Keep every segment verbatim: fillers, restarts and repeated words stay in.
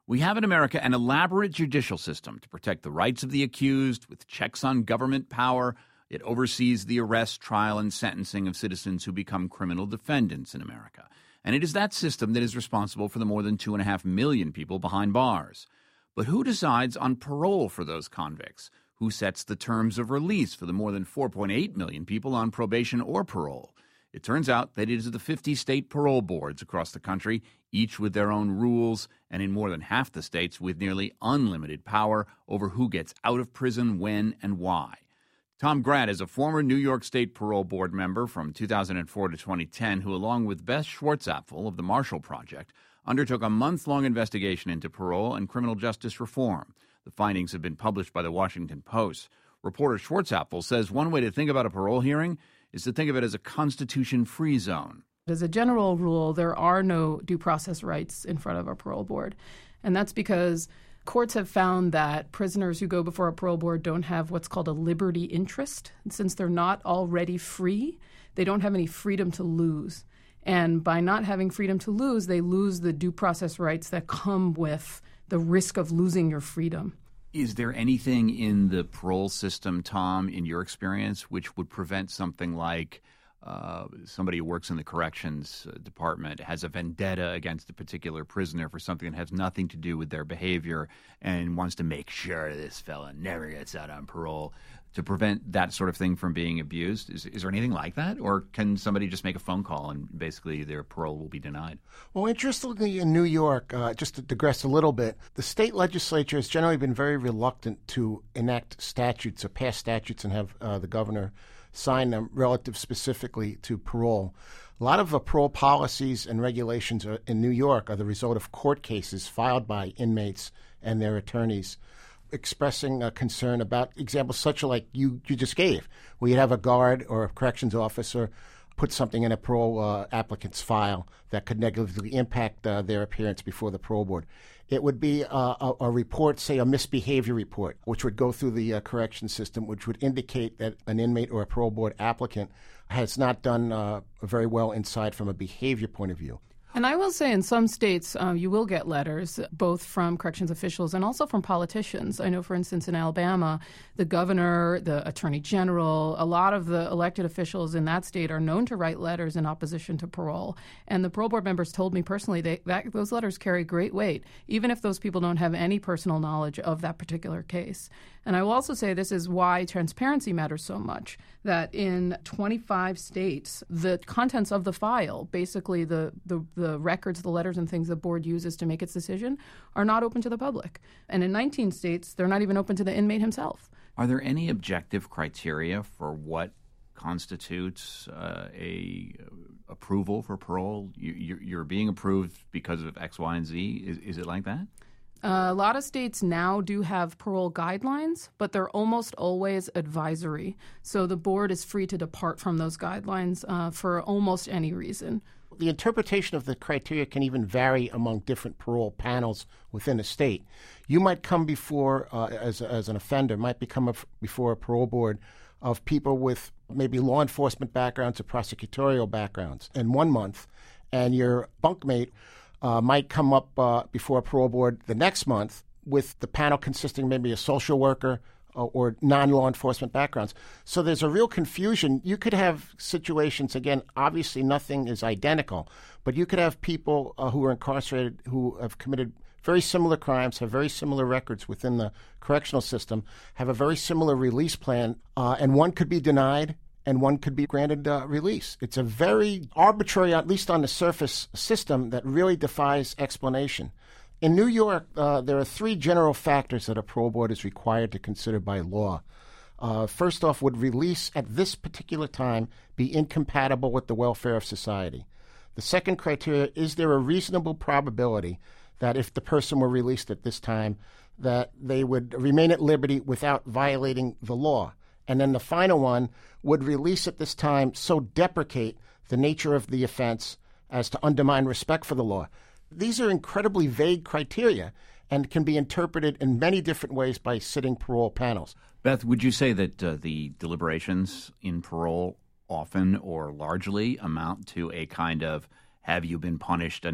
We have in America an elaborate judicial system to protect the rights of the accused with checks on government power. It oversees the arrest, trial, and sentencing of citizens who become criminal defendants in America. And it is that system that is responsible for the more than two and a half million people behind bars. But who decides on parole for those convicts? Who sets the terms of release for the more than four point eight million people on probation or parole? It turns out that it is the fifty state parole boards across the country, each with their own rules, and in more than half the states with nearly unlimited power over who gets out of prison, when, and why. Tom Grad is a former New York State Parole Board member from two thousand four to twenty ten who, along with Beth Schwartzapfel of the Marshall Project, undertook a month-long investigation into parole and criminal justice reform. The findings have been published by the Washington Post. Reporter Schwartzapfel says one way to think about a parole hearing is to think of it as a constitution-free zone. As a general rule, there are no due process rights in front of a parole board. And that's because courts have found that prisoners who go before a parole board don't have what's called a liberty interest. And since they're not already free, they don't have any freedom to lose. And by not having freedom to lose, they lose the due process rights that come with the risk of losing your freedom. Is there anything in the parole system, Tom, in your experience, which would prevent something like uh, somebody who works in the corrections department has a vendetta against a particular prisoner for something that has nothing to do with their behavior and wants to make sure this fella never gets out on parole, to prevent that sort of thing from being abused? Is, is there anything like that? Or can somebody just make a phone call and basically their parole will be denied? Well, interestingly, in New York, uh, just to digress a little bit, the state legislature has generally been very reluctant to enact statutes or pass statutes and have uh, the governor sign them relative specifically to parole. A lot of uh, parole policies and regulations are, in New York are the result of court cases filed by inmates and their attorneys, expressing a concern about examples such like you, you just gave, where you'd have a guard or a corrections officer put something in a parole uh, applicant's file that could negatively impact uh, their appearance before the parole board. It would be uh, a, a report, say a misbehavior report, which would go through the uh, correction system, which would indicate that an inmate or a parole board applicant has not done uh, very well inside from a behavior point of view. And I will say in some states, um, you will get letters both from corrections officials and also from politicians. I know, for instance, in Alabama, the governor, the attorney general, a lot of the elected officials in that state are known to write letters in opposition to parole. And the parole board members told me personally they, that those letters carry great weight, even if those people don't have any personal knowledge of that particular case. And I will also say this is why transparency matters so much, that in twenty-five states, the contents of the file, basically the, the, the records, the letters and things the board uses to make its decision, are not open to the public. And in nineteen states, they're not even open to the inmate himself. Are there any objective criteria for what constitutes uh, a uh, approval for parole? You, you're being approved because of X, Y, and Z. Is, is it like that? Uh, a lot of states now do have parole guidelines, but they're almost always advisory. So the board is free to depart from those guidelines uh, for almost any reason. The interpretation of the criteria can even vary among different parole panels within a state. You might come before, uh, as, as an offender, might become a, before a parole board of people with maybe law enforcement backgrounds or prosecutorial backgrounds in one month, and your bunkmate Uh, might come up uh, before a parole board the next month with the panel consisting maybe a social worker uh, or non-law enforcement backgrounds. So there's a real confusion. You could have situations, again, obviously nothing is identical, but you could have people uh, who are incarcerated who have committed very similar crimes, have very similar records within the correctional system, have a very similar release plan, uh, and one could be denied and one could be granted uh, release. It's a very arbitrary, at least on the surface, system that really defies explanation. In New York, uh, there are three general factors that a parole board is required to consider by law. Uh, first off, would release at this particular time be incompatible with the welfare of society? The second criteria, is there a reasonable probability that if the person were released at this time, that they would remain at liberty without violating the law? And then the final one, would release at this time so deprecate the nature of the offense as to undermine respect for the law? These are incredibly vague criteria and can be interpreted in many different ways by sitting parole panels. Beth, would you say that uh, the deliberations in parole often or largely amount to a kind of have you been punished enough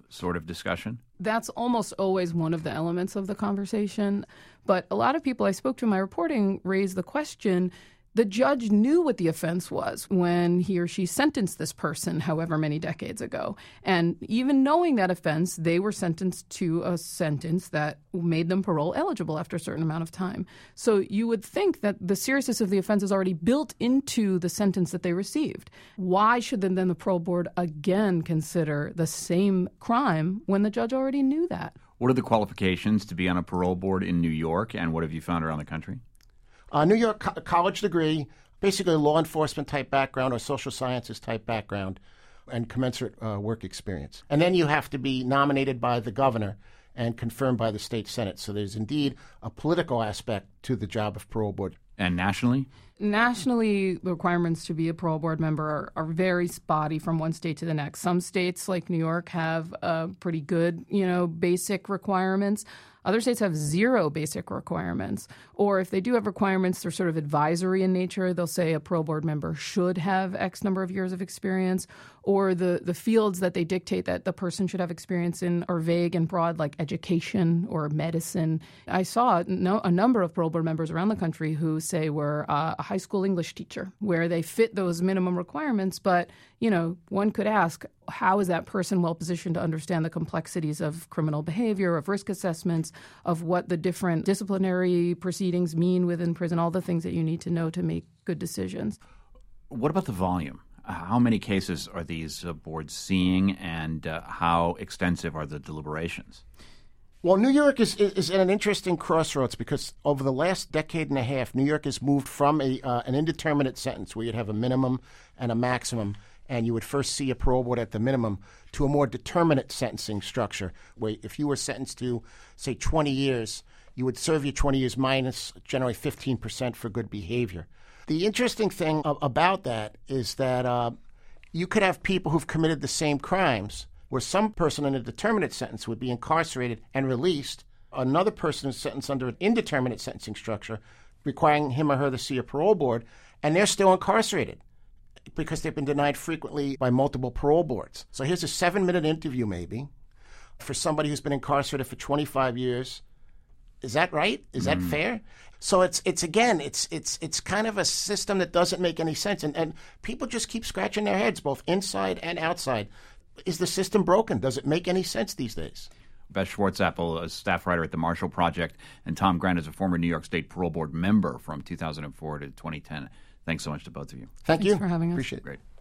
sort of discussion? That's almost always one of the elements of the conversation. But a lot of people I spoke to in my reporting raised the question, the judge knew what the offense was when he or she sentenced this person however many decades ago. And even knowing that offense, they were sentenced to a sentence that made them parole eligible after a certain amount of time. So you would think that the seriousness of the offense is already built into the sentence that they received. Why should then, then the parole board again consider the same crime when the judge already knew that? What are the qualifications to be on a parole board in New York, and what have you found around the country? Uh, New York co- college degree, basically a law enforcement type background or social sciences type background, and commensurate uh, work experience. And then you have to be nominated by the governor and confirmed by the state senate. So there's indeed a political aspect to the job of parole board. And nationally? Nationally, the requirements to be a parole board member are, are very spotty from one state to the next. Some states, like New York, have uh, pretty good, you know, basic requirements. Other states have zero basic requirements. Or if they do have requirements, they're sort of advisory in nature. They'll say a parole board member should have X number of years of experience. Or the, the fields that they dictate that the person should have experience in are vague and broad, like education or medicine. I saw no, a number of parole board members around the country who say we're uh, a high school English teacher, where they fit those minimum requirements. But, you know, one could ask, how is that person well positioned to understand the complexities of criminal behavior, of risk assessments, of what the different disciplinary proceedings mean within prison, all the things that you need to know to make good decisions. What about the volume? How many cases are these uh, boards seeing, and uh, how extensive are the deliberations? Well, New York is, is, is at an interesting crossroads because over the last decade and a half, New York has moved from a uh, an indeterminate sentence where you'd have a minimum and a maximum, and you would first see a parole board at the minimum, to a more determinate sentencing structure where if you were sentenced to, say, twenty years, you would serve your twenty years minus generally fifteen percent for good behavior. The interesting thing about that is that uh, you could have people who've committed the same crimes, where some person in a determinate sentence would be incarcerated and released, another person is sentenced under an indeterminate sentencing structure, requiring him or her to see a parole board, and they're still incarcerated because they've been denied frequently by multiple parole boards. So here's a seven-minute interview maybe for somebody who's been incarcerated for twenty-five years. Is that right? Is that mm. fair? So it's it's again, it's it's it's kind of a system that doesn't make any sense. And, and people just keep scratching their heads, both inside and outside. Is the system broken? Does it make any sense these days? Beth Schwartzapfel, a staff writer at the Marshall Project, and Tom Grant is a former New York State Parole Board member from two thousand four to twenty ten. Thanks so much to both of you. Thank Thanks you. for having us. Appreciate it. Great.